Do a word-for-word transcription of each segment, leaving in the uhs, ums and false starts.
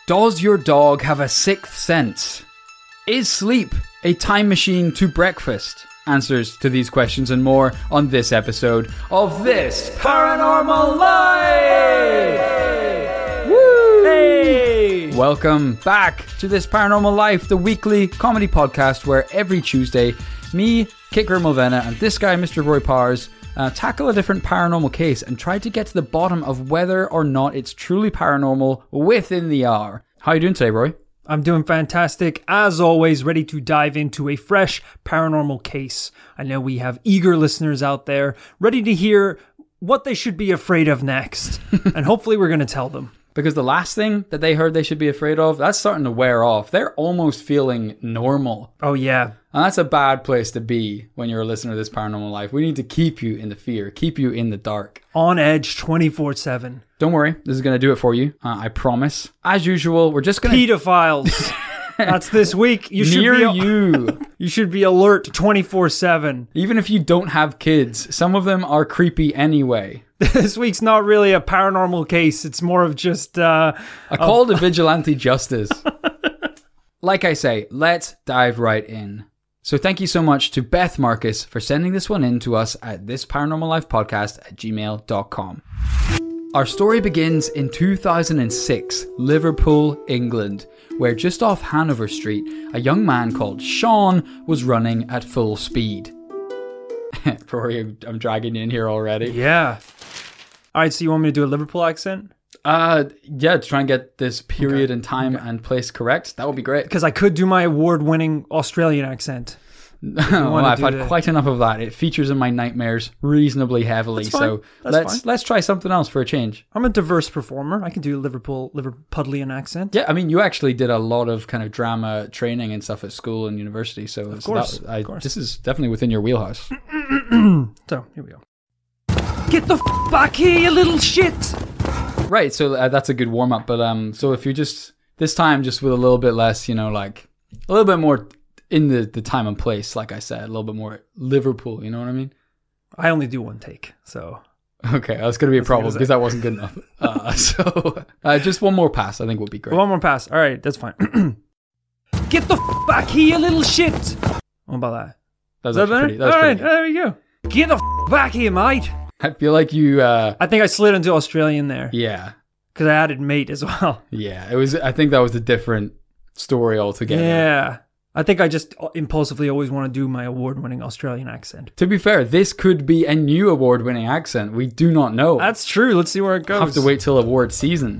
Does your dog have a sixth sense? Is sleep a time machine to breakfast? Answers to these questions and more on this episode of This Paranormal Life! Woo! Hey! Welcome back to This Paranormal Life, the weekly comedy podcast where every Tuesday, me, Kicker Mulvena, and this guy, Mister Roy Powers, uh, tackle a different paranormal case and try to get to the bottom of whether or not it's truly paranormal within the hour. How are you doing today, Roy? I'm doing fantastic. As always, ready to dive into a fresh paranormal case. I know we have eager listeners out there ready to hear what they should be afraid of next. And hopefully we're going to tell them. Because the last thing that they heard they should be afraid of, that's starting to wear off. They're almost feeling normal. Oh, yeah. And that's a bad place to be when you're a listener to This Paranormal Life. We need to keep you in the fear, keep you in the dark. On edge twenty-four seven. Don't worry, this is going to do it for you. Uh, I promise. As usual, we're just going to... Pedophiles. That's this week. You should Near be, you. You should be alert twenty-four seven. Even if you don't have kids, some of them are creepy anyway. This week's not really a paranormal case. It's more of just... Uh, a call to vigilante justice. Like I say, let's dive right in. So thank you so much to Beth Marcus for sending this one in to us at this paranormal life podcast at gmail dot com. Our story begins in two thousand six, Liverpool, England, where just off Hanover Street, a young man called Sean was running at full speed. Rory, I'm dragging you in here already. Yeah. All right, so you want me to do a Liverpool accent? Uh, yeah, to try and get this period Okay. and time Okay. and place correct. That would be great. Because I could do my award-winning Australian accent. well, I've do had the- quite enough of that. It features in my nightmares reasonably heavily. That's fine. So That's let's fine. let's try something else for a change. I'm a diverse performer. I can do a Liverpool Liverpudlian accent. Yeah, I mean, you actually did a lot of kind of drama training and stuff at school and university. So, Of so course, that, I, of course. this is definitely within your wheelhouse. So, here we go. Get the f*** back here, you little shit! Right. So uh, that's a good warm up. But um, so if you just this time just with a little bit less, you know, like a little bit more in the the time and place, like I said, a little bit more Liverpool. You know what I mean? I only do one take, so... Okay, that's going to be a That's problem gonna say. because that wasn't good enough. Uh, so uh, just one more pass, I think, would be great. One more pass. All right, that's fine. Get the f*** back here, you little shit! What about that? That was Is that actually better? pretty. That was All right, pretty good. there we go. Get the f*** back here, mate! I feel like you. Uh, I think I slid into Australian there, yeah, because I added mate as well. yeah. It was. I think that was a different story altogether. Yeah. I think I just impulsively always want to do my award-winning Australian accent. To be fair, this could be a new award-winning accent. We do not know. That's true. Let's see where it goes. Have to wait till award season.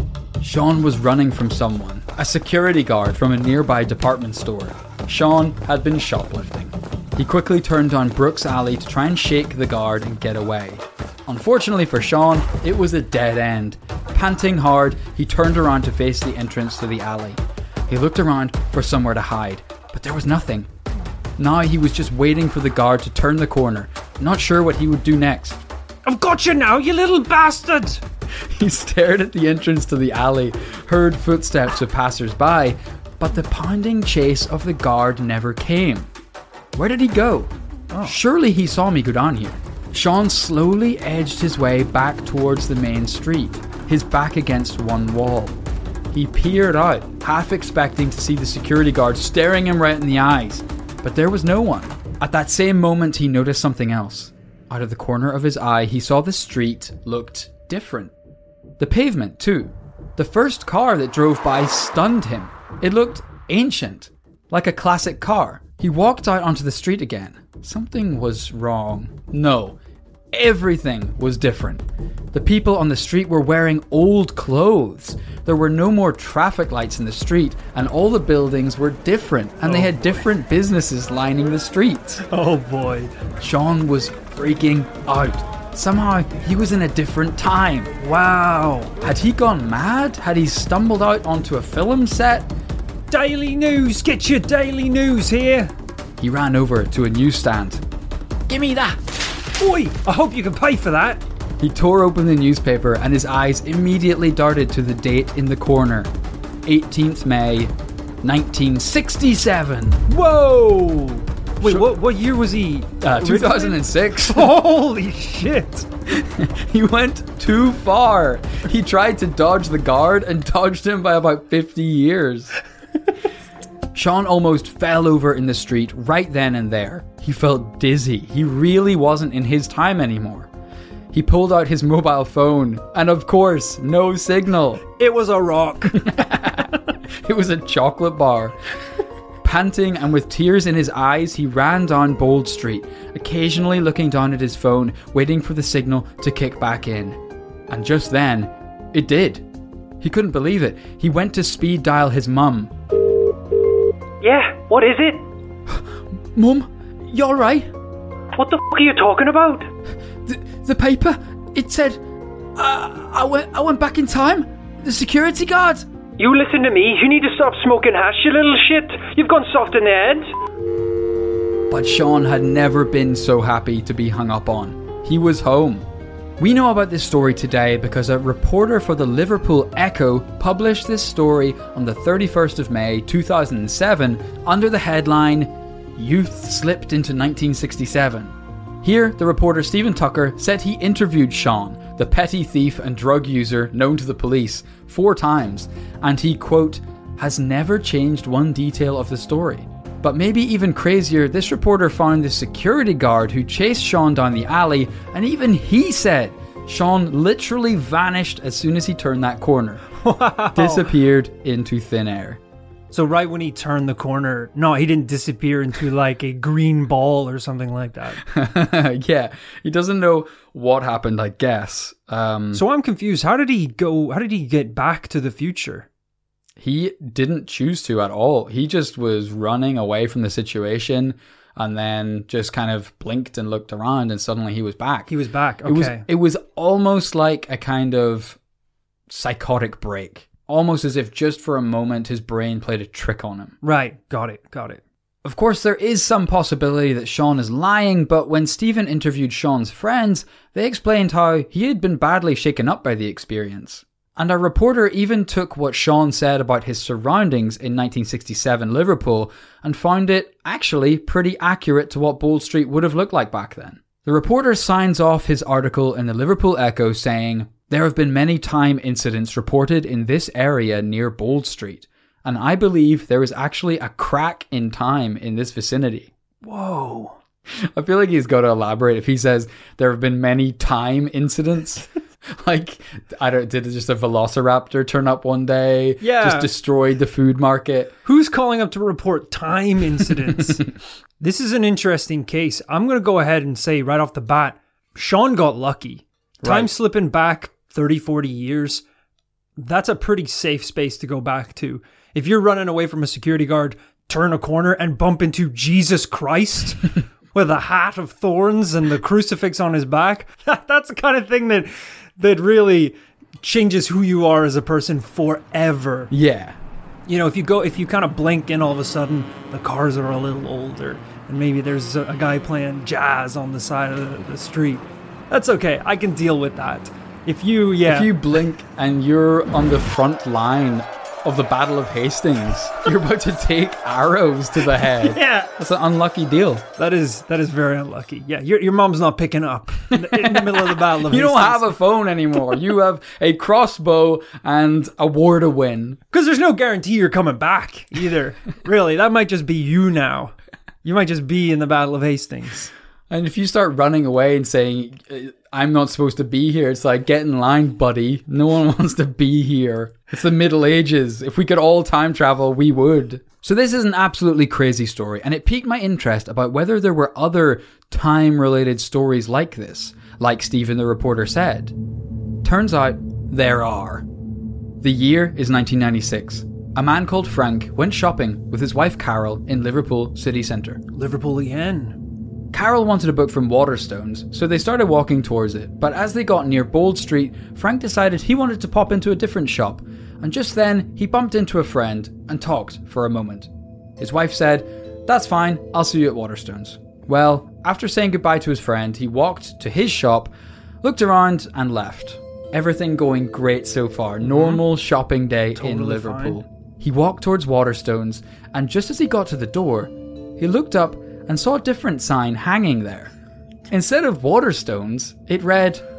Sean was running from someone, a security guard from a nearby department store. Sean had been shoplifting. He quickly turned down Brooks Alley to try and shake the guard and get away. Unfortunately for Sean, it was a dead end. Panting hard, he turned around to face the entrance to the alley. He looked around for somewhere to hide, but there was nothing. Now he was just waiting for the guard to turn the corner, not sure what he would do next. I've got you now, you little bastard! He stared at the entrance to the alley, heard footsteps of passers-by, but the pounding chase of the guard never came. Where did he go? Oh. Surely he saw me go down here. Sean slowly edged his way back towards the main street, his back against one wall. He peered out, half expecting to see the security guard staring him right in the eyes, but there was no one. At that same moment, he noticed something else. Out of the corner of his eye, he saw the street looked different. The pavement, too. The first car that drove by stunned him. It looked ancient, like a classic car. He walked out onto the street again. Something was wrong. No, everything was different. The people on the street were wearing old clothes. There were no more traffic lights in the street, and all the buildings were different, and Oh, they had boy. different businesses lining the streets. Oh boy. Sean was freaking out. Somehow, he was in a different time. Wow. Had he gone mad? Had he stumbled out onto a film set? Daily news, get your daily news here. He ran over to a newsstand. Give me that! Oi, I hope you can pay for that. He tore open the newspaper and his eyes immediately darted to the date in the corner. eighteenth of May, nineteen sixty-seven. Whoa. Wait, Sure. what what year was he? Uh, originally? two thousand six. Holy shit. He went too far. He tried to dodge the guard and dodged him by about fifty years. Sean almost fell over in the street right then and there. He felt dizzy. He really wasn't in his time anymore. He pulled out his mobile phone, and of course, no signal. It was a rock. It was a chocolate bar. Panting and with tears in his eyes, he ran down Bold Street, occasionally looking down at his phone, waiting for the signal to kick back in. And just then, it did. He couldn't believe it. He went to speed dial his mum. Yeah, what is it? Mum, you alright? What the f*** are you talking about? The, the paper, it said, uh, I went I went back in time. The security guard. You listen to me. You need to stop smoking hash, you little shit. You've gone soft in the head. But Sean had never been so happy to be hung up on. He was home. We know about this story today because a reporter for the Liverpool Echo published this story on the thirty-first of May two thousand seven under the headline, Youth Slipped into nineteen sixty-seven. Here, the reporter Stephen Tucker said he interviewed Sean, the petty thief and drug user known to the police, four times, and he, quote, has never changed one detail of the story. But maybe even crazier, this reporter found the security guard who chased Sean down the alley, and even he said Sean literally vanished as soon as he turned that corner. Wow. Disappeared into thin air. So right when he turned the corner, no, he didn't disappear into like a green ball or something like that. Yeah, he doesn't know what happened, I guess. Um, so I'm confused. How did he go? How did he get back to the future? He didn't choose to at all. He just was running away from the situation and then just kind of blinked and looked around and suddenly he was back. He was back. Okay. It was, it was almost like a kind of psychotic break. Almost as if just for a moment his brain played a trick on him. Right. Got it. Got it. Of course, there is some possibility that Sean is lying, but when Stephen interviewed Sean's friends, they explained how he had been badly shaken up by the experience. And our reporter even took what Sean said about his surroundings in nineteen sixty-seven Liverpool and found it actually pretty accurate to what Bold Street would have looked like back then. The reporter signs off his article in the Liverpool Echo saying, there have been many time incidents reported in this area near Bold Street, and I believe there is actually a crack in time in this vicinity. Whoa. I feel like he's got to elaborate if he says there have been many time incidents. Like, I don't, did just a velociraptor turn up one day? Yeah. Just destroyed the food market? Who's calling up to report time incidents? This is an interesting case. I'm going to go ahead and say right off the bat, Sean got lucky. Time Right. slipping back thirty, forty years, that's a pretty safe space to go back to. If you're running away from a security guard, turn a corner and bump into Jesus Christ with a hat of thorns and the crucifix on his back, that's the kind of thing that that really changes who you are as a person forever. Yeah. You know, if you go, if you kind of blink and all of a sudden the cars are a little older and maybe there's a, a guy playing jazz on the side of the, the street, that's okay. I can deal with that. If you, yeah. If you blink and you're on the front line of the Battle of Hastings, you're about to take arrows to the head. Yeah. That's an unlucky deal. That is that is very unlucky. Yeah, your your mom's not picking up in the, in the middle of the Battle of You don't Hastings. have a phone anymore. You have a crossbow and a war to win. Because there's no guarantee you're coming back either. Really, that might just be you now. You might just be in the Battle of Hastings. And if you start running away and saying, I'm not supposed to be here, it's like, get in line, buddy. No one wants to be here. It's the Middle Ages. If we could all time travel, we would. So this is an absolutely crazy story, and it piqued my interest about whether there were other time-related stories like this, like Stephen the reporter said. Turns out, there are. The year is nineteen ninety-six. A man called Frank went shopping with his wife Carol in Liverpool city centre. Liverpool again. Carol wanted a book from Waterstones, so they started walking towards it, but as they got near Bold Street, Frank decided he wanted to pop into a different shop, and just then he bumped into a friend and talked for a moment. His wife said, that's fine, I'll see you at Waterstones. Well, after saying goodbye to his friend, he walked to his shop, looked around and left. Everything going great so far, normal shopping day Totally in Liverpool. fine. He walked towards Waterstones, and just as he got to the door, he looked up and saw a different sign hanging there. Instead of Waterstones, it read,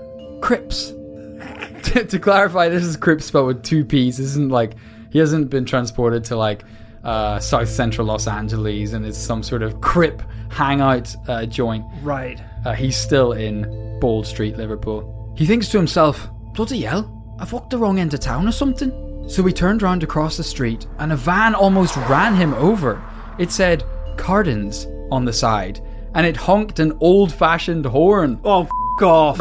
Cripps. to, to clarify, this is Cripps spelled with two P's. This isn't like, he hasn't been transported to like uh, South Central Los Angeles and it's some sort of Crip hangout uh, joint. Right. Uh, he's still in Bold Street, Liverpool. He thinks to himself, bloody hell, I've walked the wrong end of town or something. So he turned round across the street and a van almost ran him over. It said Cardins on the side and it honked an old-fashioned horn. Oh, f*** off.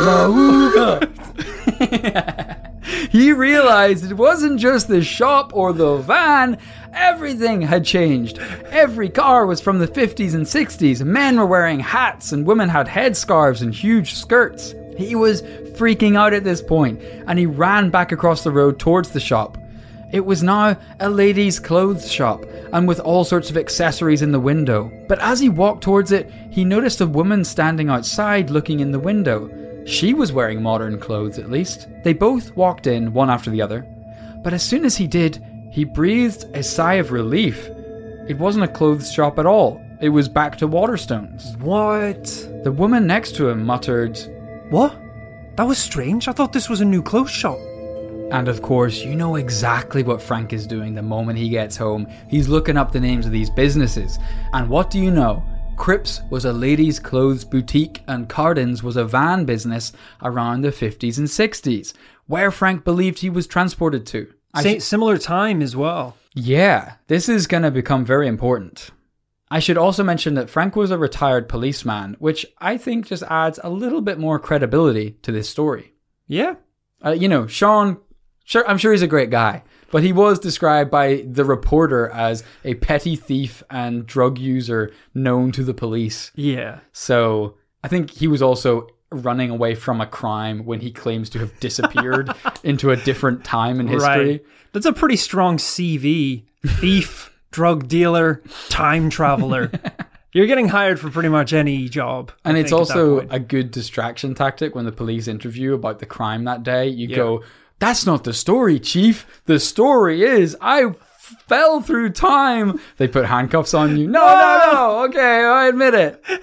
He realized it wasn't just the shop or the van. Everything had changed. Every car was from the fifties and sixties. Men were wearing hats and women had headscarves and huge skirts. He was freaking out at this point and he ran back across the road towards the shop. It was now a ladies' clothes shop and with all sorts of accessories in the window. But as he walked towards it, he noticed a woman standing outside looking in the window. She was wearing modern clothes at least. They both walked in, one after the other. But as soon as he did, he breathed a sigh of relief. It wasn't a clothes shop at all. It was back to Waterstones. What? The woman next to him muttered, What? That was strange. I thought this was a new clothes shop. And of course, you know exactly what Frank is doing the moment he gets home. He's looking up the names of these businesses. And what do you know? Cripps was a ladies' clothes boutique and Cardins was a van business around the fifties and sixties, where Frank believed he was transported to. Sa- similar time as well. Yeah, this is going to become very important. I should also mention that Frank was a retired policeman, which I think just adds a little bit more credibility to this story. Yeah. Uh, you know, Sean, sure, I'm sure he's a great guy, but he was described by the reporter as a petty thief and drug user known to the police. Yeah. So I think he was also running away from a crime when he claims to have disappeared into a different time in history. Right. That's a pretty strong C V. Thief, drug dealer, time traveler. You're getting hired for pretty much any job. And I it's think, at that also point. a good distraction tactic when the police interview about the crime that day. You Yeah. go, that's not the story, Chief. The story is I f- fell through time. They put handcuffs on you. No, no, no. Okay, I admit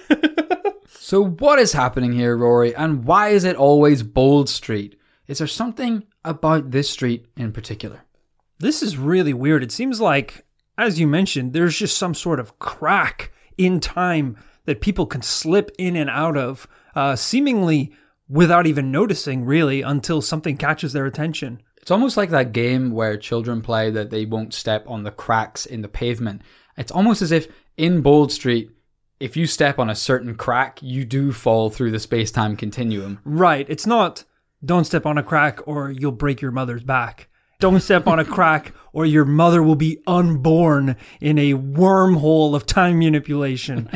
it. So what is happening here, Rory? And why is it always Bold Street? Is there something about this street in particular? This is really weird. It seems like, as you mentioned, there's just some sort of crack in time that people can slip in and out of, uh, seemingly without even noticing, really, until something catches their attention. It's almost like that game where children play that they won't step on the cracks in the pavement. It's almost as if in Bold Street, if you step on a certain crack, you do fall through the space-time continuum. Right. It's not, don't step on a crack or you'll break your mother's back. Don't step on a crack or your mother will be unborn in a wormhole of time manipulation.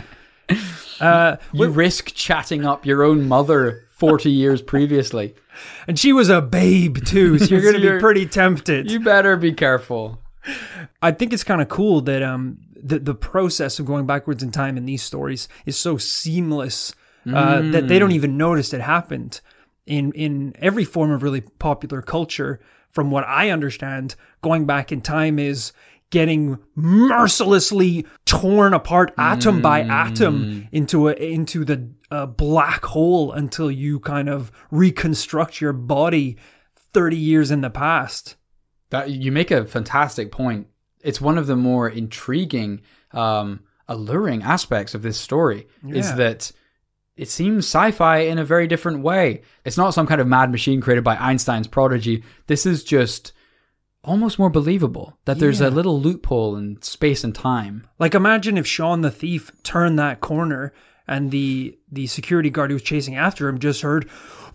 Uh, you risk chatting up your own mother forty years previously. And she was a babe too, so you're going to You're- be pretty tempted. You better be careful. I think it's kind of cool that um the, the process of going backwards in time in these stories is so seamless uh, Mm. that they don't even notice it happened. In in every form of really popular culture, from what I understand, going back in time is getting mercilessly torn apart atom by atom into a into the uh, black hole until you kind of reconstruct your body thirty years in the past. That you make a fantastic point. It's one of the more intriguing, um, alluring aspects of this story is Yeah. that it seems sci-fi in a very different way. It's not some kind of mad machine created by Einstein's prodigy. This is just almost more believable that there's Yeah. a little loophole in space and time. Like, imagine if Sean the thief turned that corner and the the security guard who was chasing after him just heard,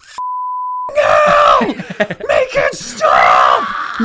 "F***ing hell! Make it stop!"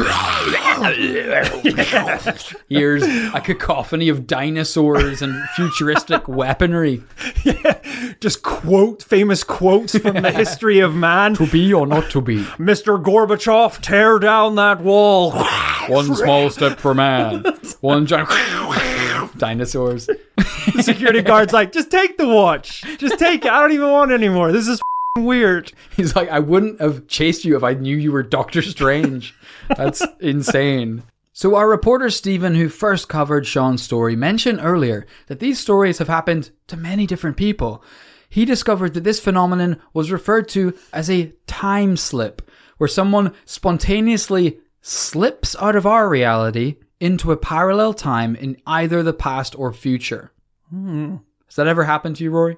Here's a cacophony of dinosaurs and futuristic weaponry. Just quote famous quotes from the history of man. To be or not to be. Mister Gorbachev, tear down that wall. One small step for man. One giant... Dinosaurs. The security guard's like, just take the watch. Just take it. I don't even want it anymore. This is f***ing weird. He's like, I wouldn't have chased you if I knew you were Doctor Strange. That's insane. So our reporter Stephen, who first covered Sean's story, mentioned earlier that these stories have happened to many different people. He discovered that this phenomenon was referred to as a time slip, where someone spontaneously slips out of our reality into a parallel time in either the past or future. Hmm. Has that ever happened to you, Rory?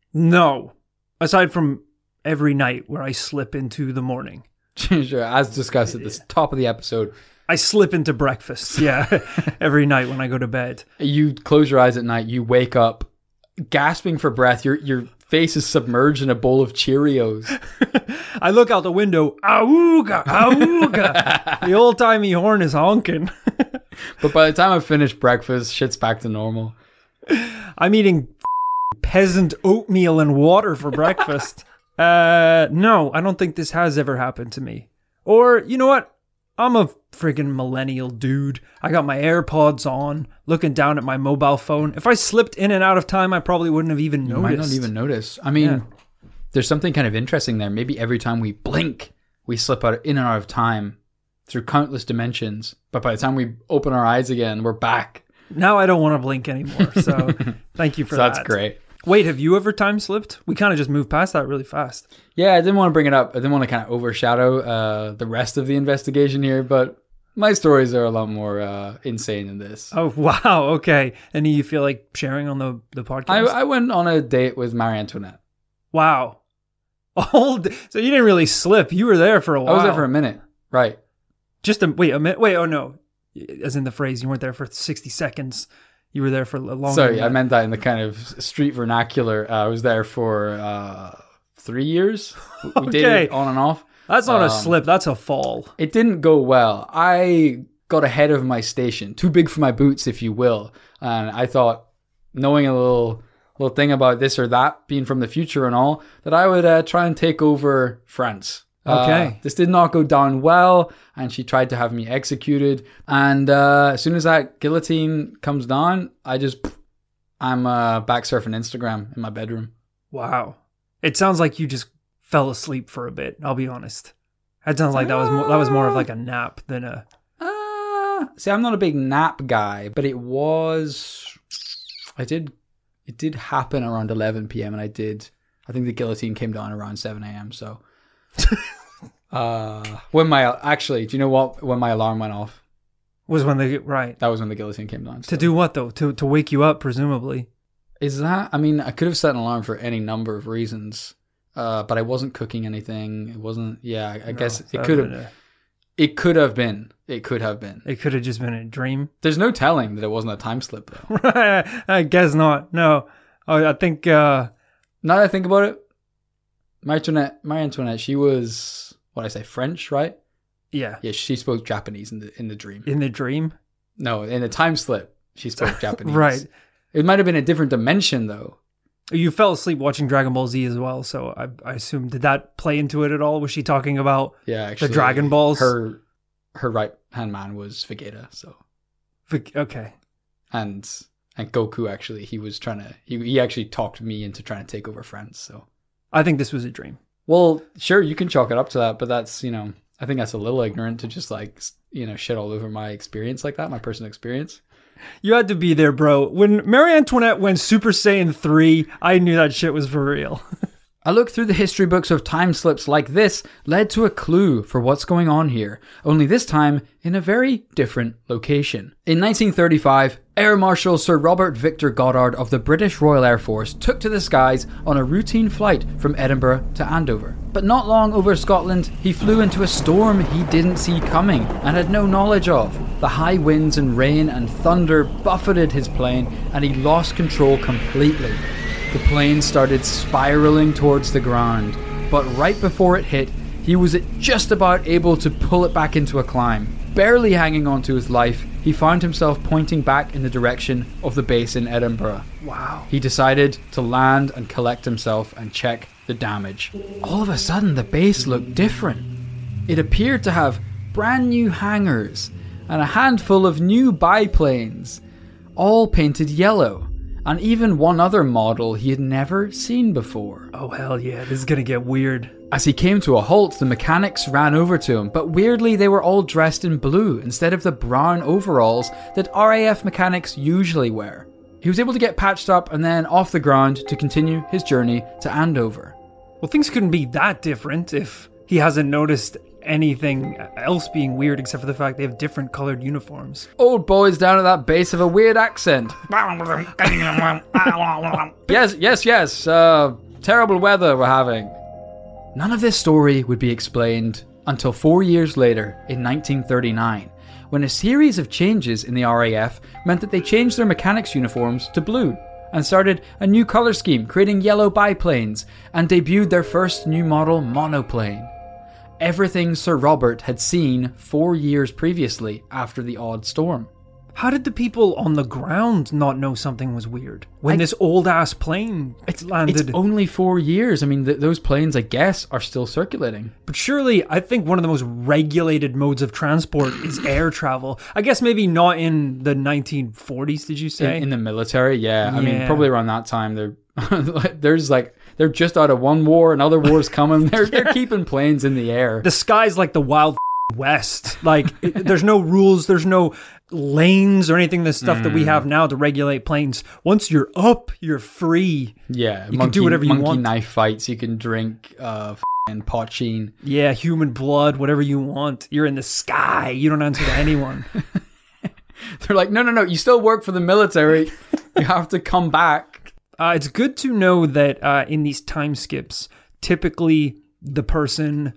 No. Aside from every night where I slip into the morning. Sure, as discussed at the top of the episode. I slip into breakfast, yeah, every night when I go to bed. You close your eyes at night, you wake up gasping for breath, your your face is submerged in a bowl of Cheerios. I look out the window, auga, auga. The old-timey horn is honking. But by the time I've finished breakfast, shit's back to normal. I'm eating peasant oatmeal and water for breakfast. uh, no, I don't think this has ever happened to me. Or, you know what? I'm a friggin' millennial dude. I got my AirPods on, looking down at my mobile phone. If I slipped in and out of time, I probably wouldn't have even You noticed. might not even notice. I mean, Yeah. there's something kind of interesting there. Maybe every time we blink, we slip out in and out of time through countless dimensions. But by the time we open our eyes again, we're back. Now I don't want to blink anymore. So thank you for So that. that's great. Wait, have you ever time slipped? We kind of just moved past that really fast. Yeah, I didn't want to bring it up. I didn't want to kind of overshadow uh, the rest of the investigation here, but my stories are a lot more uh, insane than this. Oh, wow. Okay. Any you feel like sharing on the, the podcast? I, I went on a date with Marie Antoinette. Wow. Old. So you didn't really slip. You were there for a while. I was there for a minute. Right. Just a wait a minute. Wait. Oh no. As in the phrase, you weren't there for sixty seconds. You were there for a long. Sorry, I meant that in the kind of street vernacular. Uh, I was there for uh, three years. We Okay. dated on and off. That's not Um, a slip. That's a fall. It didn't go well. I got ahead of my station, too big for my boots, if you will. And I thought, knowing a little little thing about this or that, being from the future and all, that I would uh, try and take over France. Okay. Uh, this did not go down well, and she tried to have me executed. And uh, as soon as that guillotine comes down, I just, I'm uh, back surfing Instagram in my bedroom. Wow. It sounds like you just fell asleep for a bit. I'll be honest. That sounds like that was more, that was more of like a nap than a. Uh, see, I'm not a big nap guy, but it was, I did, it did happen around eleven p.m. and I did, I think the guillotine came down around seven a.m. So, uh, when my, actually, do you know what, when my alarm went off, Was when they right that was when the guillotine came down. to So. do what though? To to wake you up, presumably. Is that, I mean, I could have set an alarm for any number of reasons, uh, but I wasn't cooking anything. It wasn't, yeah, I, I guess No, it that could would've have, been it could have been, it could have been. a- It could have just been a dream. There's no telling that it wasn't a time slip though. I guess not. No. Oh, I think. uh Now that I think about it, Marie Antoinette, Marie Antoinette, she was, what I say, French, right? Yeah. Yeah, she spoke Japanese in the in the dream. In the dream. No, in the time slip, she spoke Japanese. Right. It might have been a different dimension though. You fell asleep watching Dragon Ball Z as well, so I, I assume, did that play into it at all? Was she talking about Yeah, actually, Dragon Balls? Her her right hand man was Vegeta. So okay. and and Goku actually, he was trying to he he actually talked me into trying to take over France. So I think this was a dream. well, sure, you can chalk it up to that, but that's, you know, I think that's a little ignorant to just like, you know, shit all over my experience like that, my personal experience. You had to be there, bro. When Marie Antoinette went Super Saiyan three, I knew that shit was for real. A look through the history books of time slips like this led to a clue for what's going on here, only this time in a very different location. In nineteen thirty-five, Air Marshal Sir Robert Victor Goddard of the British Royal Air Force took to the skies on a routine flight from Edinburgh to Andover. But not long over Scotland, he flew into a storm he didn't see coming and had no knowledge of. The high winds and rain and thunder buffeted his plane and he lost control completely. The plane started spiraling towards the ground, but right before it hit, he was just about able to pull it back into a climb. Barely hanging on to his life, he found himself pointing back in the direction of the base in Edinburgh. Wow. He decided to land and collect himself and check the damage. All of a sudden, the base looked different. It appeared to have brand new hangars and a handful of new biplanes, all painted yellow. And even one other model he had never seen before. Oh, hell yeah. This is going to get weird. As he came to a halt, the mechanics ran over to him, but weirdly they were all dressed in blue instead of the brown overalls that R A F mechanics usually wear. He was able to get patched up and then off the ground to continue his journey to Andover. Well, things couldn't be that different if he hasn't noticed anything else being weird except for the fact they have different colored uniforms. Old boy's down at that base of a weird accent. yes, yes, yes. Uh, terrible weather we're having. None of this story would be explained until four years later in nineteen thirty-nine, when a series of changes in the R A F meant that they changed their mechanics uniforms to blue and started a new colour scheme, creating yellow biplanes, and debuted their first new model monoplane. Everything Sir Robert had seen four years previously after the odd storm. How did the people on the ground not know something was weird when I, this old-ass plane it's, landed? It's only four years. I mean, th- those planes, I guess, are still circulating. But surely, I think one of the most regulated modes of transport is air travel. I guess maybe not in the nineteen forties, did you say? In, in the military, yeah. yeah. I mean, probably around that time, they're there's like, they're just out of one war, another war's coming. They're, yeah. they're keeping planes in the air. The sky's like the wild West. Like, it, there's no rules, there's no lanes or anything, the stuff mm. that we have now to regulate planes. Once you're up, you're free. Yeah, you monkey, can do whatever you monkey want. Knife fights, you can drink uh, f***ing pochine. Yeah, human blood, whatever you want. You're in the sky. You don't answer to anyone. They're like, no, no, no, you still work for the military. You have to come back. Uh, it's good to know that uh, in these time skips, typically the person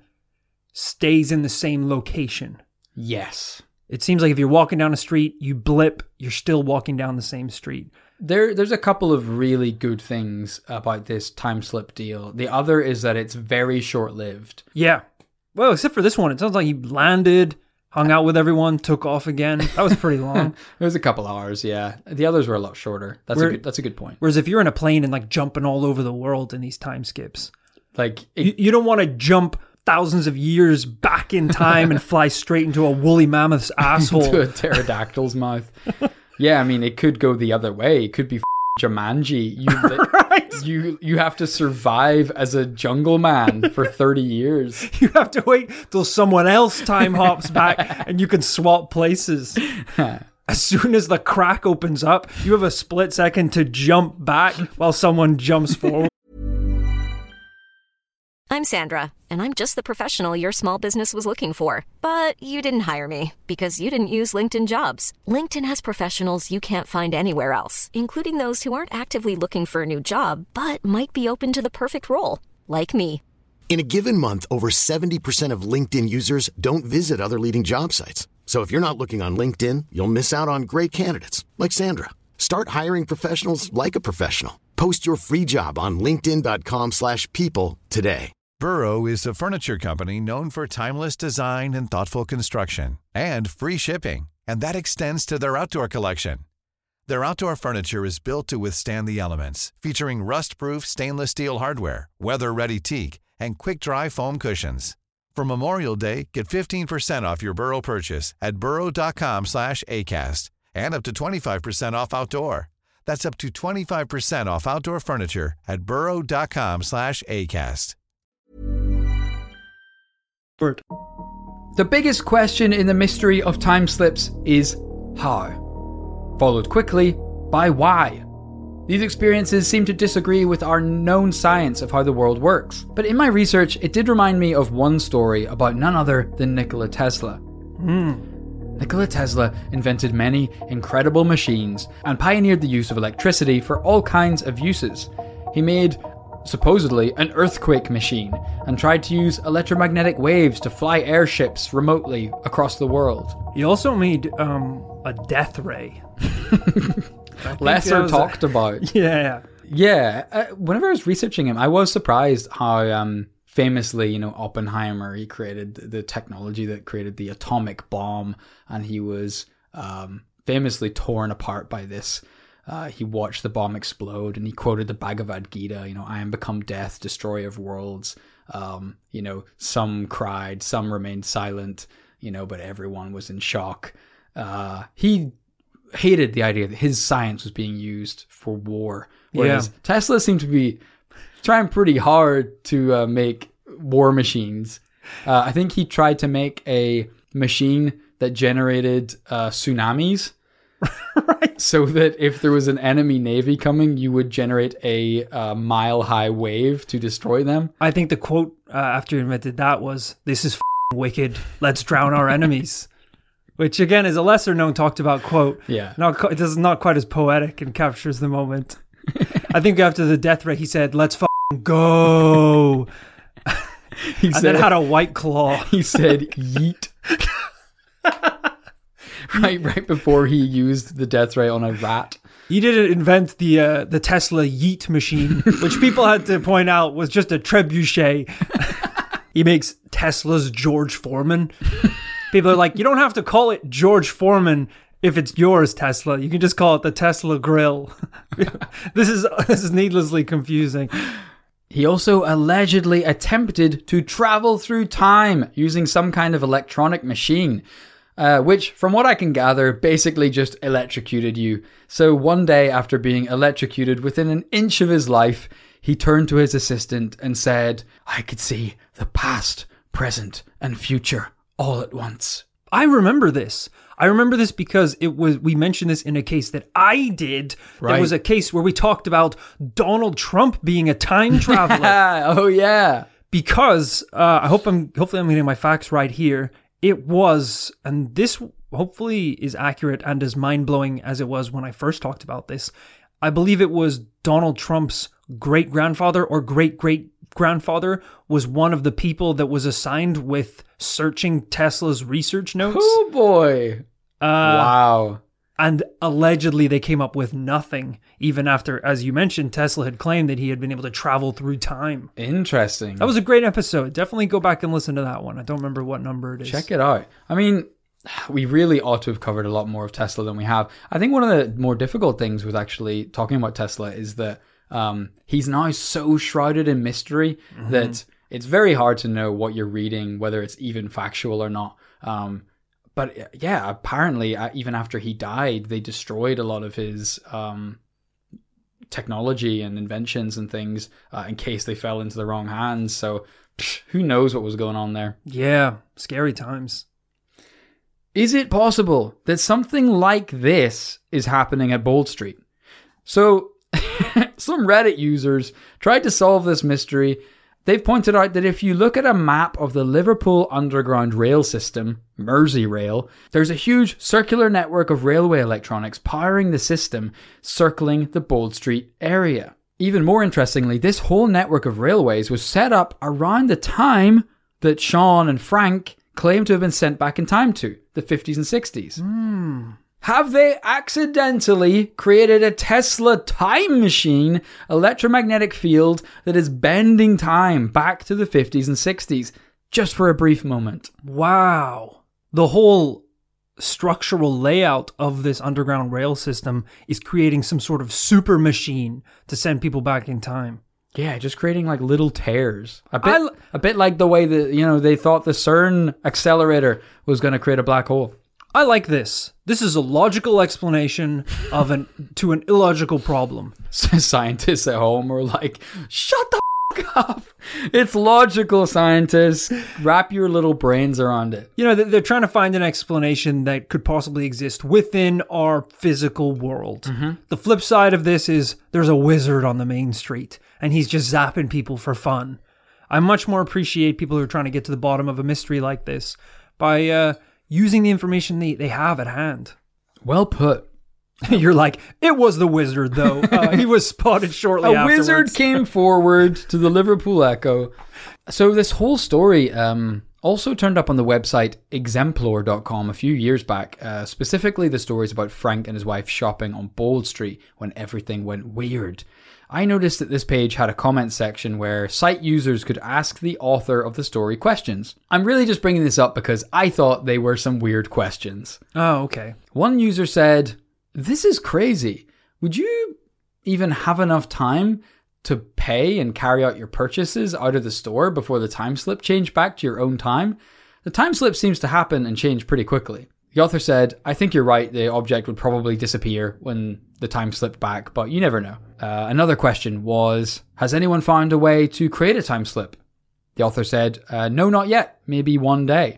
stays in the same location. Yes. It seems like if you're walking down a street, you blip, you're still walking down the same street. There, There's a couple of really good things about this time slip deal. The other is that it's very short-lived. Yeah. Well, except for this one. It sounds like he landed, hung out with everyone, took off again. That was pretty long. It was a couple hours, yeah. The others were a lot shorter. That's Where, a good, that's a good point. Whereas if you're in a plane and like jumping all over the world in these time skips, like it, you, you don't want to jump thousands of years back in time and fly straight into a woolly mammoth's asshole. Into a pterodactyl's mouth. Yeah, I mean, it could go the other way. It could be f- Jumanji. You, right. you, you have to survive as a jungle man for thirty years. You have to wait till someone else time hops back and you can swap places. As soon as the crack opens up, you have a split second to jump back while someone jumps forward. I'm Sandra, and I'm just the professional your small business was looking for. But you didn't hire me because you didn't use LinkedIn Jobs. LinkedIn has professionals you can't find anywhere else, including those who aren't actively looking for a new job, but might be open to the perfect role, like me. In a given month, over seventy percent of LinkedIn users don't visit other leading job sites. So if you're not looking on LinkedIn, you'll miss out on great candidates, like Sandra. Start hiring professionals like a professional. Post your free job on linkedin.com slash people today. Burrow is a furniture company known for timeless design and thoughtful construction and free shipping, and that extends to their outdoor collection. Their outdoor furniture is built to withstand the elements, featuring rust-proof stainless steel hardware, weather-ready teak, and quick-dry foam cushions. For Memorial Day, get fifteen percent off your Burrow purchase at burrow.com slash ACAST and up to twenty-five percent off outdoor. That's up to twenty-five percent off outdoor furniture at burrow.com slash ACAST. The biggest question in the mystery of time slips is how, followed quickly by why. These experiences seem to disagree with our known science of how the world works, but in my research it did remind me of one story about none other than Nikola Tesla. Mm. Nikola Tesla invented many incredible machines and pioneered the use of electricity for all kinds of uses. He made, supposedly, an earthquake machine and tried to use electromagnetic waves to fly airships remotely across the world. He also made um, a death ray. Lesser talked a... about. Yeah. Yeah. Uh, whenever I was researching him, I was surprised how um, famously, you know, Oppenheimer, he created the technology that created the atomic bomb, and he was um, famously torn apart by this. Uh, he watched the bomb explode, and he quoted the Bhagavad Gita, you know, I am become death, destroyer of worlds. Um, you know, some cried, some remained silent, you know, but everyone was in shock. Uh, he hated the idea that his science was being used for war, whereas yeah. Tesla seemed to be trying pretty hard to uh, make war machines. Uh, I think he tried to make a machine that generated uh, tsunamis. Right. So that if there was an enemy navy coming, you would generate a uh, mile-high wave to destroy them. I think the quote uh, after he invented that was, "This is f***ing wicked. Let's drown our enemies." Which, again, is a lesser-known talked-about quote. Yeah. Not, it is not quite as poetic and captures the moment. I think after the death ray, he said, "Let's f***ing go." He and said, then had a white claw. He said, "Yeet." right, right before he used the death ray on a rat. He didn't invent the uh, the Tesla Yeet machine, which people had to point out was just a trebuchet. He makes Tesla's George Foreman. People are like, you don't have to call it George Foreman if it's yours, Tesla. You can just call it the Tesla Grill. This is this is needlessly confusing. He also allegedly attempted to travel through time using some kind of electronic machine, uh, which, from what I can gather, basically just electrocuted you. So one day after being electrocuted within an inch of his life, he turned to his assistant and said, "I could see the past, present, and future all at once." I remember this. I remember this because it was we mentioned this in a case that I did. Right. There was a case where we talked about Donald Trump being a time traveler. Oh yeah. Because uh, I hope I'm hopefully I'm getting my facts right here. It was, and this hopefully is accurate and as mind-blowing as it was when I first talked about this. I believe it was Donald Trump's great-grandfather or great-great-grandfather was one of the people that was assigned with searching Tesla's research notes. Oh boy. Uh, wow. And allegedly they came up with nothing, even after, as you mentioned, Tesla had claimed that he had been able to travel through time. Interesting. That was a great episode. Definitely go back and listen to that one. I don't remember what number it is. Check it out. I mean, we really ought to have covered a lot more of Tesla than we have. I think one of the more difficult things with actually talking about Tesla is that um, he's now so shrouded in mystery mm-hmm. that it's very hard to know what you're reading, whether it's even factual or not. Um, but yeah, apparently, uh, even after he died, they destroyed a lot of his um, technology and inventions and things uh, in case they fell into the wrong hands. So psh, who knows what was going on there? Yeah, scary times. Is it possible that something like this is happening at Bold Street? So, some Reddit users tried to solve this mystery. They've pointed out that if you look at a map of the Liverpool Underground rail system, Merseyrail, there's a huge circular network of railway electronics powering the system, circling the Bold Street area. Even more interestingly, this whole network of railways was set up around the time that Sean and Frank claim to have been sent back in time to, the fifties and sixties. Mm. Have they accidentally created a Tesla time machine electromagnetic field that is bending time back to the fifties and sixties, just for a brief moment? Wow. The whole structural layout of this underground rail system is creating some sort of super machine to send people back in time. Yeah, just creating like little tears. A bit, l- a bit like the way that, you know, they thought the CERN accelerator was going to create a black hole. I like this. This is a logical explanation of an to an illogical problem. Scientists at home are like, shut the f*** up. It's logical, scientists. Wrap your little brains around it. You know, they're trying to find an explanation that could possibly exist within our physical world. Mm-hmm. The flip side of this is there's a wizard on the main street and he's just zapping people for fun. I much more appreciate people who are trying to get to the bottom of a mystery like this by uh, using the information they, they have at hand. Well put. You're like, it was the wizard, though. Uh, he was spotted shortly a afterwards. wizard came forward to the Liverpool Echo. So this whole story um, also turned up on the website exemplar dot com a few years back. Uh, specifically, the stories about Frank and his wife shopping on Bold Street when everything went weird. I noticed that this page had a comment section where site users could ask the author of the story questions. I'm really just bringing this up because I thought they were some weird questions. Oh, okay. One user said, "This is crazy. Would you even have enough time to pay and carry out your purchases out of the store before the time slip changed back to your own time? The time slip seems to happen and change pretty quickly." The author said, "I think you're right. The object would probably disappear when the time slipped back, but you never know." Uh, another question was, "Has anyone found a way to create a time slip?" The author said, uh, "No, not yet. Maybe one day."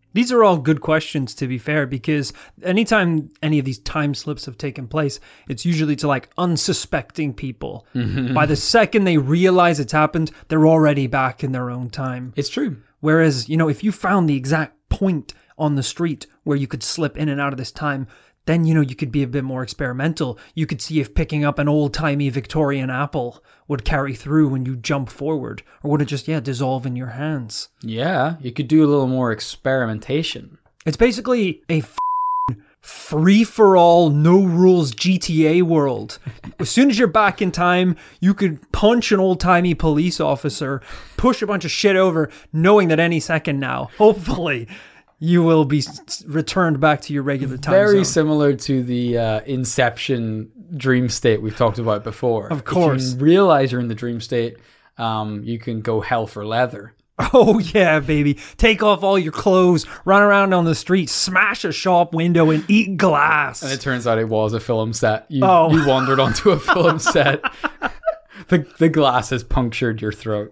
These are all good questions, to be fair, because anytime any of these time slips have taken place, it's usually to like unsuspecting people. Mm-hmm. By the second they realize it's happened, they're already back in their own time. It's true. Whereas, you know, if you found the exact point on the street where you could slip in and out of this time, then, you know, you could be a bit more experimental. You could see if picking up an old-timey Victorian apple would carry through when you jump forward, or would it just, yeah, dissolve in your hands? Yeah, you could do a little more experimentation. It's basically a f***ing free-for-all, no-rules G T A world. As soon as you're back in time, you could punch an old-timey police officer, push a bunch of shit over, knowing that any second now, hopefully, you will be returned back to your regular time Very zone. Similar to the uh, Inception dream state we've talked about before. Of course. If you realize you're in the dream state, um, you can go hell for leather. Oh, yeah, baby. Take off all your clothes, run around on the street, smash a shop window, and eat glass. And it turns out it was a film set. You, Oh. you wandered onto a film set. the, the glass has punctured your throat.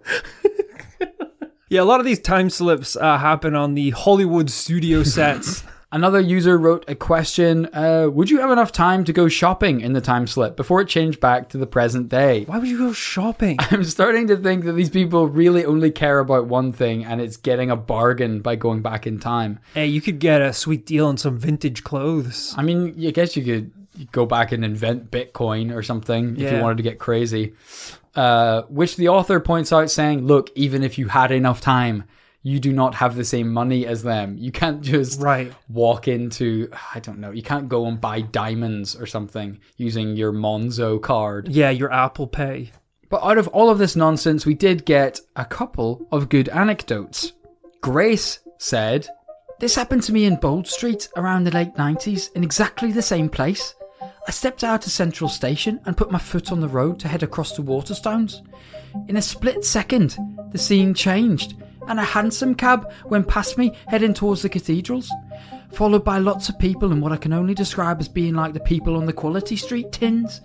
Yeah, a lot of these time slips uh, happen on the Hollywood studio sets. Another user wrote a question, uh, would you have enough time to go shopping in the time slip before it changed back to the present day? Why would you go shopping? I'm starting to think that these people really only care about one thing, and it's getting a bargain by going back in time. Hey, you could get a sweet deal on some vintage clothes. I mean, I guess you could go back and invent Bitcoin or something if Yeah. you wanted to get crazy. Uh, which the author points out saying, look, even if you had enough time, you do not have the same money as them. You can't just Right. walk into, I don't know, you can't go and buy diamonds or something using your Monzo card. Yeah, your Apple Pay. But out of all of this nonsense, we did get a couple of good anecdotes. Grace said, this happened to me in Bold Street around the late nineties in exactly the same place. I stepped out of Central Station and put my foot on the road to head across to Waterstones. In a split second, the scene changed, and a hansom cab went past me heading towards the cathedrals, followed by lots of people in what I can only describe as being like the people on the Quality Street tins.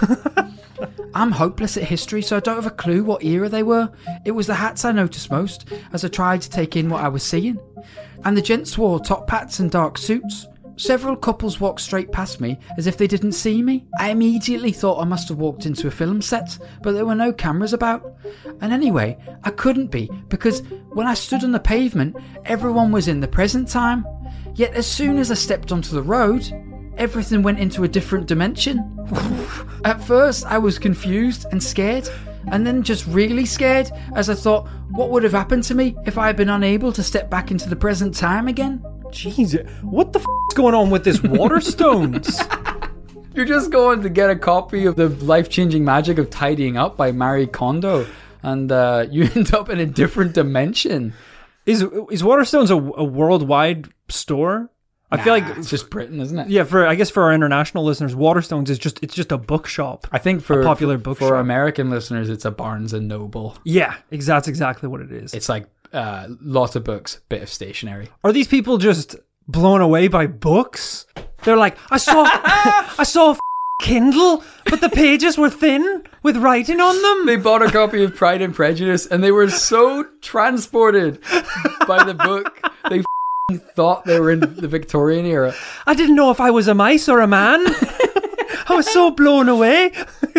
I'm hopeless at history, so I don't have a clue what era they were. It was the hats I noticed most, as I tried to take in what I was seeing. And the gents wore top hats and dark suits. Several couples walked straight past me as if they didn't see me. I immediately thought I must have walked into a film set, but there were no cameras about. And anyway, I couldn't be, because when I stood on the pavement, everyone was in the present time. Yet as soon as I stepped onto the road, everything went into a different dimension. At first, I was confused and scared, and then just really scared, as I thought, what would have happened to me if I had been unable to step back into the present time again? Jeez, what the f*** is going on with this Waterstones? You're just going to get a copy of The Life-Changing Magic of Tidying Up by Marie Kondo, and uh, you end up in a different dimension. Is is Waterstones a, a worldwide store? I Nah, feel like it's just Britain, isn't it? Yeah, for I guess for our international listeners, Waterstones is just it's just a bookshop. I think for a popular for, bookshop. for American listeners, it's a Barnes and Noble. Yeah, ex- that's exactly what it is. It's like uh, lots of books, bit of stationery. Are these people just blown away by books? They're like, I saw, I saw a f- Kindle, but the pages were thin with writing on them. They bought a copy of Pride and Prejudice, and they were so transported by the book, they f- thought they were in the Victorian era. I didn't know if I was a mice or a man. I was so blown away.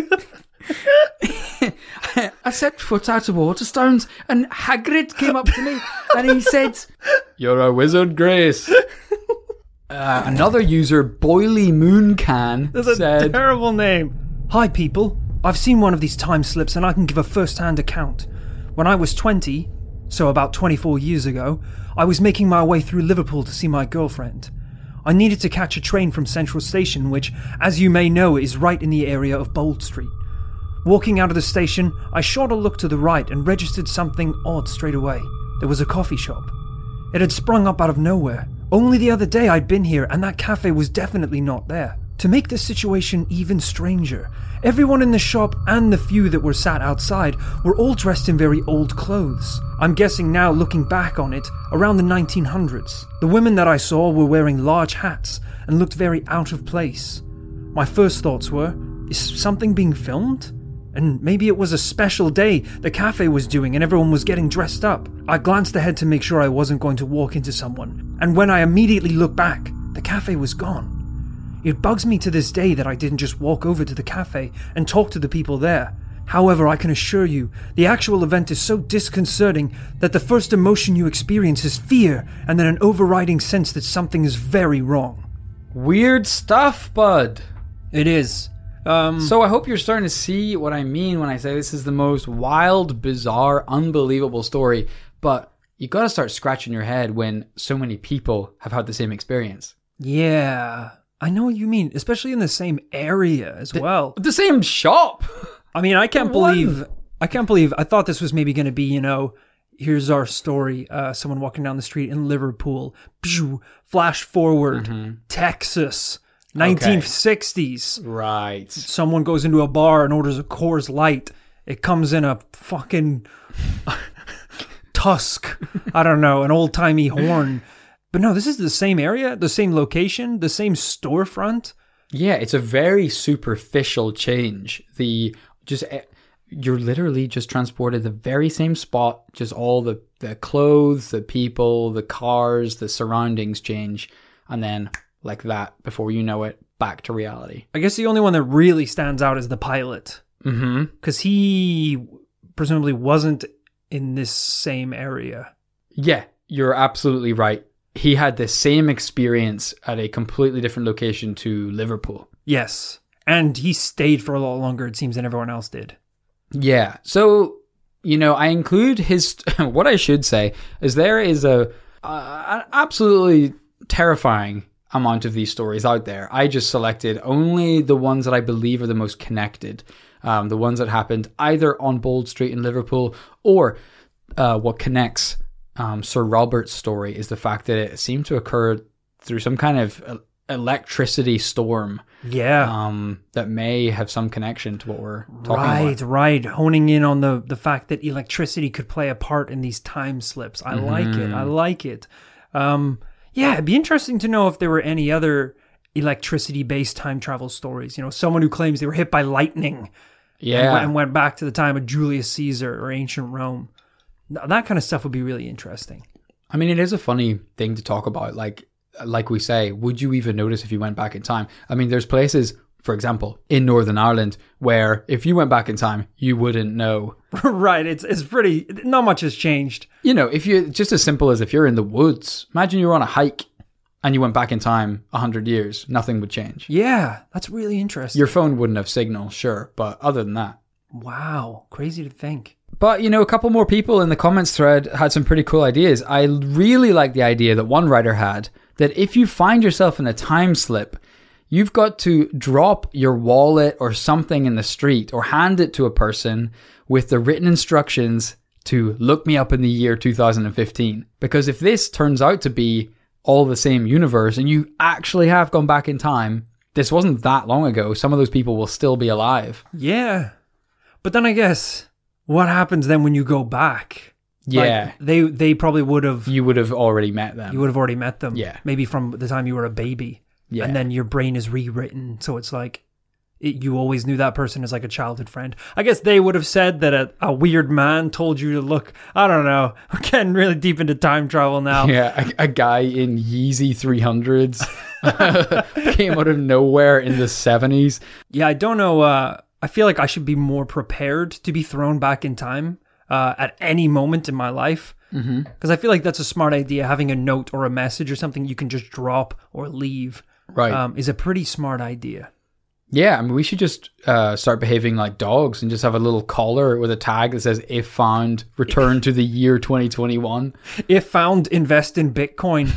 I set foot out of Waterstones, and Hagrid came up to me, and he said, "You're a wizard, Grace." Uh, another user, Boily Mooncan, That's a said, terrible name. Hi, people. I've seen one of these time slips, and I can give a first-hand account. When I was twenty, so about twenty-four years ago, I was making my way through Liverpool to see my girlfriend. I needed to catch a train from Central Station, which, as you may know, is right in the area of Bold Street. Walking out of the station, I shot a look to the right and registered something odd straight away. There was a coffee shop. It had sprung up out of nowhere. Only the other day I'd been here, and that cafe was definitely not there. To make the situation even stranger, everyone in the shop and the few that were sat outside were all dressed in very old clothes. I'm guessing now, looking back on it, around the nineteen hundreds. The women that I saw were wearing large hats and looked very out of place. My first thoughts were, is something being filmed? And maybe it was a special day the cafe was doing and everyone was getting dressed up. I glanced ahead to make sure I wasn't going to walk into someone. And when I immediately looked back, the cafe was gone. It bugs me to this day that I didn't just walk over to the cafe and talk to the people there. However, I can assure you, the actual event is so disconcerting that the first emotion you experience is fear and then an overriding sense that something is very wrong. Weird stuff, bud. It is. Um, So I hope you're starting to see what I mean when I say this is the most wild, bizarre, unbelievable story. But you got to start scratching your head when so many people have had the same experience. yeah, I know what you mean, especially in the same area as well. The same shop. I mean, I can't One. believe, I can't believe, I thought this was maybe going to be, you know, here's our story. Uh, someone walking down the street in Liverpool. Pshoo, flash forward. Mm-hmm. Texas. nineteen sixties. Right. Someone goes into a bar and orders a Coors Light. It comes in a fucking tusk. I don't know, an old-timey horn. But no, this is the same area, the same location, the same storefront. Yeah, it's a very superficial change. The just you're literally just transported the very same spot, just all the, the clothes, the people, the cars, the surroundings change, and then like that, before you know it, back to reality. I guess the only one that really stands out is the pilot. Mm-hmm. Because he presumably wasn't in this same area. Yeah, you're absolutely right. He had the same experience at a completely different location to Liverpool. Yes. And he stayed for a lot longer, it seems, than everyone else did. Yeah. So, you know, I include his... what I should say is there is a uh, an absolutely terrifying amount of these stories out there. I just selected only the ones that I believe are the most connected. Um, the ones that happened either on Bold Street in Liverpool or uh, what connects um, Sir Robert's story is the fact that it seemed to occur through some kind of uh, electricity storm. Yeah. Um, that may have some connection to what we're talking Right, about. right. Honing in on the, the fact that electricity could play a part in these time slips. I like it. I like it. Um, yeah, it'd be interesting to know if there were any other electricity-based time travel stories. You know, someone who claims they were hit by lightning Yeah. and, went, and went back to the time of Julius Caesar or ancient Rome. That kind of stuff would be really interesting. I mean, it is a funny thing to talk about. Like, like we say, would you even notice if you went back in time? I mean, there's places, for example, in Northern Ireland, where if you went back in time, you wouldn't know. Right. It's it's pretty, not much has changed. You know, if you, just as simple as if you're in the woods, imagine you were on a hike and you went back in time a hundred years, nothing would change. Yeah, that's really interesting. Your phone wouldn't have signal, sure, but other than that. Wow, crazy to think. But, you know, a couple more people in the comments thread had some pretty cool ideas. I really like the idea that one writer had that if you find yourself in a time slip, you've got to drop your wallet or something in the street or hand it to a person with the written instructions to look me up in the year two thousand fifteen. Because if this turns out to be all the same universe and you actually have gone back in time, this wasn't that long ago. Some of those people will still be alive. Yeah. But then I guess, what happens then when you go back? Yeah. Like, they they probably would have, You would have already met them. you would have already met them. Yeah. Maybe from the time you were a baby. Yeah. And then your brain is rewritten. So it's like, it, you always knew that person as like a childhood friend. I guess they would have said that a, a weird man told you to look, I don't know. We're getting really deep into time travel now. Yeah, a, a guy in Yeezy three hundreds came out of nowhere in the seventies. Yeah, I don't know. Uh, I feel like I should be more prepared to be thrown back in time uh, at any moment in my life. Because mm-hmm. I feel like that's a smart idea. Having a note or a message or something you can just drop or leave Right. um, is a pretty smart idea. Yeah, I mean, we should just uh, start behaving like dogs and just have a little collar with a tag that says, if found, return to the year twenty twenty-one. If found, invest in Bitcoin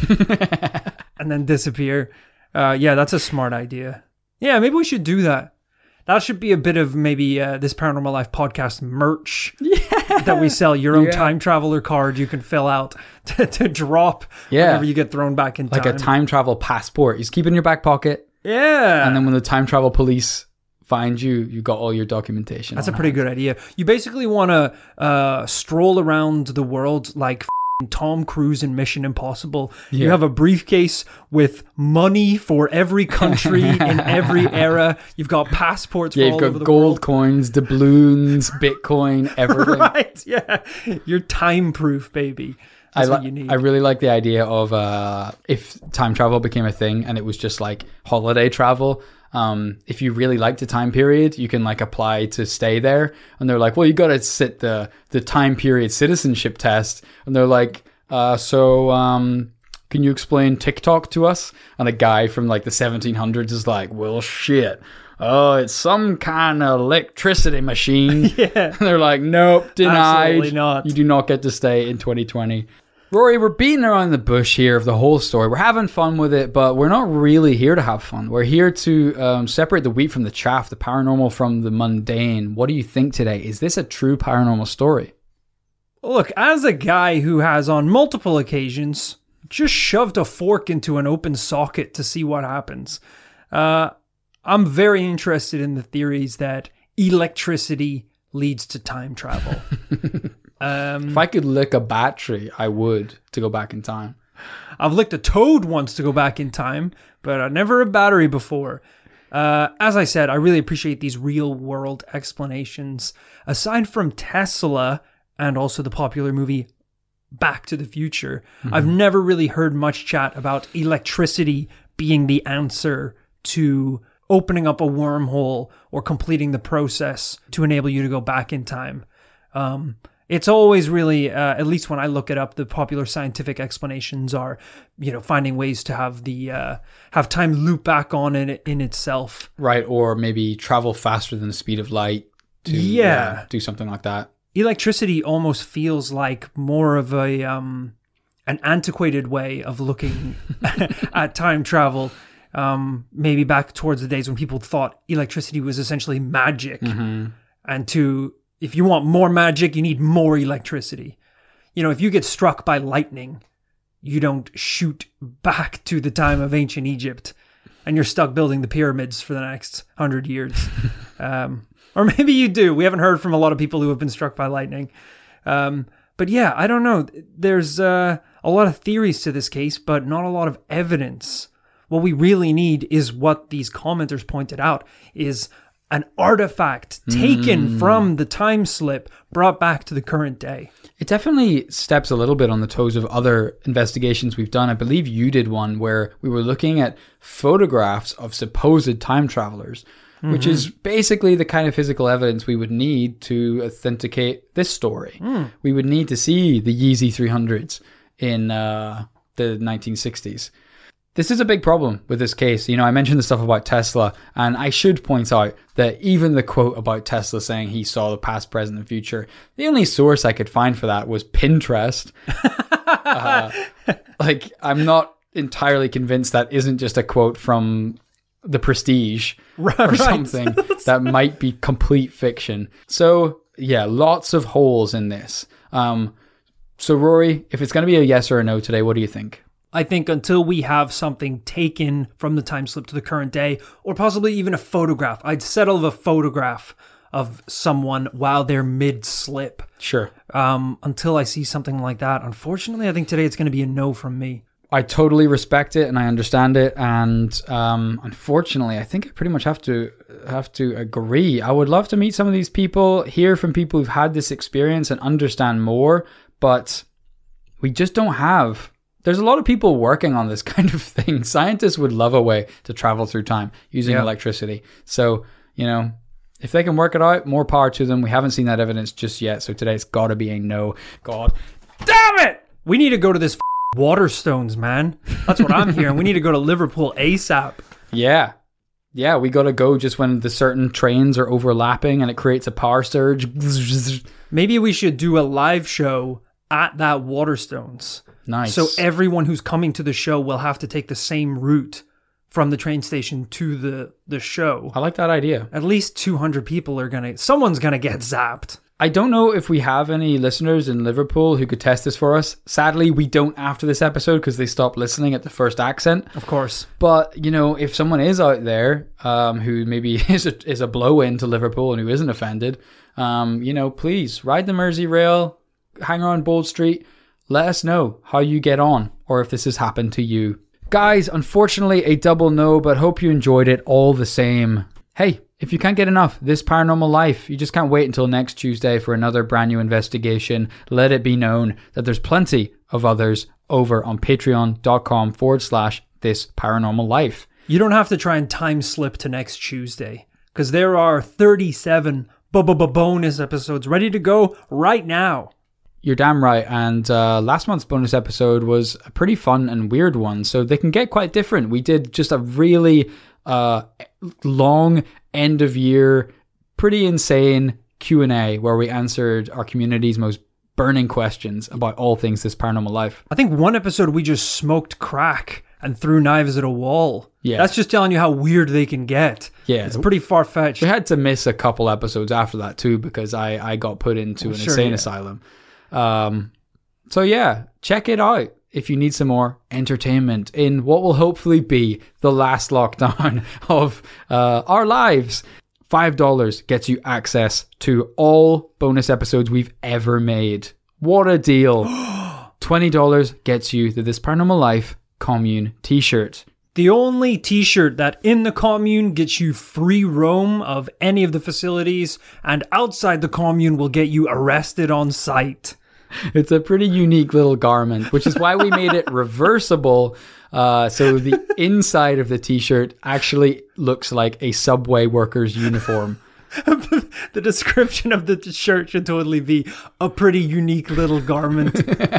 and then disappear. Uh, yeah, that's a smart idea. Yeah, maybe we should do that. That should be a bit of maybe uh, this Paranormal Life podcast merch yeah. that we sell. Your own yeah. time traveler card you can fill out to, to drop yeah. whenever you get thrown back in time. Like a time travel passport. You just keep it in your back pocket. Yeah. And then when the time travel police find you, you got all your documentation. That's a pretty hand. good idea. You basically want to uh, stroll around the world like Tom Cruise in Mission Impossible. Yeah. You have a briefcase with money for every country in every era. You've got passports Yeah, for you've all got over the gold world. coins, doubloons, Bitcoin, everything. Right, yeah. You're time-proof, baby. That's I, what li- you need. I really like the idea of uh, if time travel became a thing and it was just like holiday travel. Um, if you really liked the time period, you can like apply to stay there. And they're like, well, you got to sit the the time period citizenship test. And they're like, uh, so um, can you explain TikTok to us? And a guy from like the seventeen hundreds is like, well, shit. Oh, it's some kind of electricity machine. Yeah. And they're like, nope, denied. Absolutely not. You do not get to stay in twenty twenty. Rory, we're beating around the bush here of the whole story. We're having fun with it, but we're not really here to have fun. We're here to um, separate the wheat from the chaff, the paranormal from the mundane. What do you think today? Is this a true paranormal story? Look, as a guy who has on multiple occasions just shoved a fork into an open socket to see what happens, uh, I'm very interested in the theories that electricity leads to time travel. um, If I could lick a battery, I would, to go back in time. I've licked a toad once to go back in time, but uh, never a battery before. Uh, as I said, I really appreciate these real world explanations. Aside from Tesla and also the popular movie Back to the Future, mm-hmm. I've never really heard much chat about electricity being the answer to opening up a wormhole or completing the process to enable you to go back in time. Um, it's always really, uh, at least when I look it up, the popular scientific explanations are, you know, finding ways to have the uh, have time loop back on in in itself. Right, or maybe travel faster than the speed of light to Yeah. uh, do something like that. Electricity almost feels like more of a um, an antiquated way of looking at time travel. Um, maybe back towards the days when people thought electricity was essentially magic, Mm-hmm. and to if you want more magic, you need more electricity. You know, if you get struck by lightning, you don't shoot back to the time of ancient Egypt, and you're stuck building the pyramids for the next hundred years. um, or maybe you do. We haven't heard from a lot of people who have been struck by lightning. Um, but yeah, I don't know. There's uh, a lot of theories to this case, but not a lot of evidence. What we really need is what these commenters pointed out, is an artifact taken Mm. from the time slip brought back to the current day. It definitely steps a little bit on the toes of other investigations we've done. I believe you did one where we were looking at photographs of supposed time travelers, mm-hmm. which is basically the kind of physical evidence we would need to authenticate this story. Mm. We would need to see the Yeezy three hundreds in uh, the nineteen sixties. This is a big problem with this case. You know, I mentioned the stuff about Tesla, and I should point out that even the quote about Tesla saying he saw the past, present, and future, the only source I could find for that was Pinterest. uh, like, I'm not entirely convinced that isn't just a quote from The Prestige right, or right. something that might be complete fiction. So, yeah, lots of holes in this. Um, so, Rory, if it's going to be a yes or a no today, what do you think? I think until we have something taken from the time slip to the current day, or possibly even a photograph, I'd settle with a photograph of someone while they're mid-slip. Sure. Um, until I see something like that. Unfortunately, I think today it's going to be a no from me. I totally respect it and I understand it. And um, unfortunately, I think I pretty much have to have to agree. I would love to meet some of these people, hear from people who've had this experience and understand more, but we just don't have... There's a lot of people working on this kind of thing. Scientists would love a way to travel through time using yeah. electricity. So, you know, if they can work it out, more power to them. We haven't seen that evidence just yet. So today it's got to be a no. God damn it! We need to go to this f- Waterstones, man. That's what I'm hearing. We need to go to Liverpool ASAP. Yeah. Yeah, we got to go just when the certain trains are overlapping and it creates a power surge. Maybe we should do a live show at that Waterstones. Nice. So everyone who's coming to the show will have to take the same route from the train station to the, the show. I like that idea. At least two hundred people are going to... Someone's going to get zapped. I don't know if we have any listeners in Liverpool who could test this for us. Sadly, we don't after this episode because they stopped listening at the first accent. Of course. But, you know, if someone is out there um, who maybe is a, is a blow-in to Liverpool and who isn't offended, um, you know, please ride the Mersey Rail, hang around Bold Street, let us know how you get on or if this has happened to you. Guys, unfortunately a double no, but hope you enjoyed it all the same. Hey, if you can't get enough This Paranormal Life, you just can't wait until next Tuesday for another brand new investigation. Let it be known that there's plenty of others over on patreon.com forward slash This Paranormal Life. You don't have to try and time slip to next Tuesday, because there are thirty-seven bonus episodes ready to go right now. You're damn right. And uh, last month's bonus episode was a pretty fun and weird one, so they can get quite different. We did just a really uh, long end of year, pretty insane Q and A where we answered our community's most burning questions about all things This Paranormal Life. I think one episode we just smoked crack and threw knives at a wall. Yeah. That's just telling you how weird they can get. Yeah. It's pretty far-fetched. We had to miss a couple episodes after that too because I, I got put into oh, an sure, insane yeah. asylum. Um, so yeah, check it out if you need some more entertainment in what will hopefully be the last lockdown of uh, our lives. five dollars gets you access to all bonus episodes we've ever made. What a deal. twenty dollars gets you the This Paranormal Life Commune t-shirt. The only t-shirt that in the commune gets you free roam of any of the facilities, and outside the commune will get you arrested on sight. It's a pretty unique little garment, which is why we made it reversible. Uh, so the inside of the t-shirt actually looks like a subway worker's uniform. The description of the shirt should totally be a pretty unique little garment.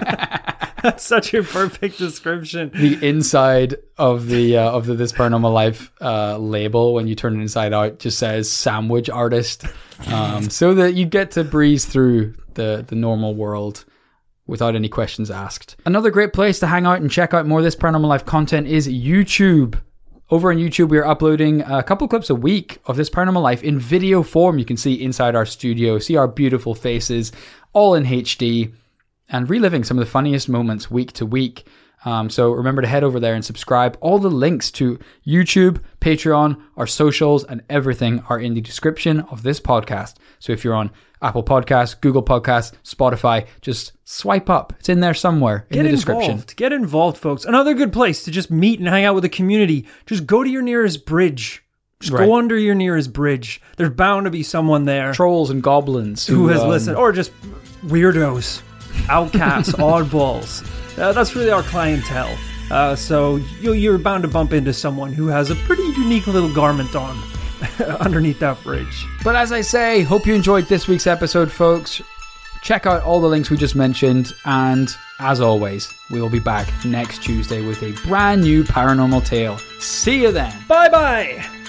That's such a perfect description. The inside of the uh, of the This Paranormal Life uh, label, when you turn it inside out, just says sandwich artist, um, so that you get to breeze through the the normal world without any questions asked. Another great place to hang out and check out more This Paranormal Life content is YouTube. Over on YouTube, we are uploading a couple clips a week of This Paranormal Life in video form. You can see inside our studio, see our beautiful faces, all in H D, and reliving some of the funniest moments week to week. Um, so remember to head over there and subscribe. All the links to YouTube, Patreon, our socials, and everything are in the description of this podcast. So if you're on Apple Podcasts, Google Podcasts, Spotify, just swipe up. It's in there somewhere in Get the description. Involved. Get involved, folks. Another good place to just meet and hang out with the community. Just go to your nearest bridge. Just Right. go under your nearest bridge. There's bound to be someone there Trolls and goblins who has um, listened. Or just weirdos, outcasts, oddballs. Uh, that's really our clientele. Uh, so you, you're bound to bump into someone who has a pretty unique little garment on underneath that bridge. But as I say, hope you enjoyed this week's episode, folks. Check out all the links we just mentioned. And as always, we will be back next Tuesday with a brand new paranormal tale. See you then. Bye-bye.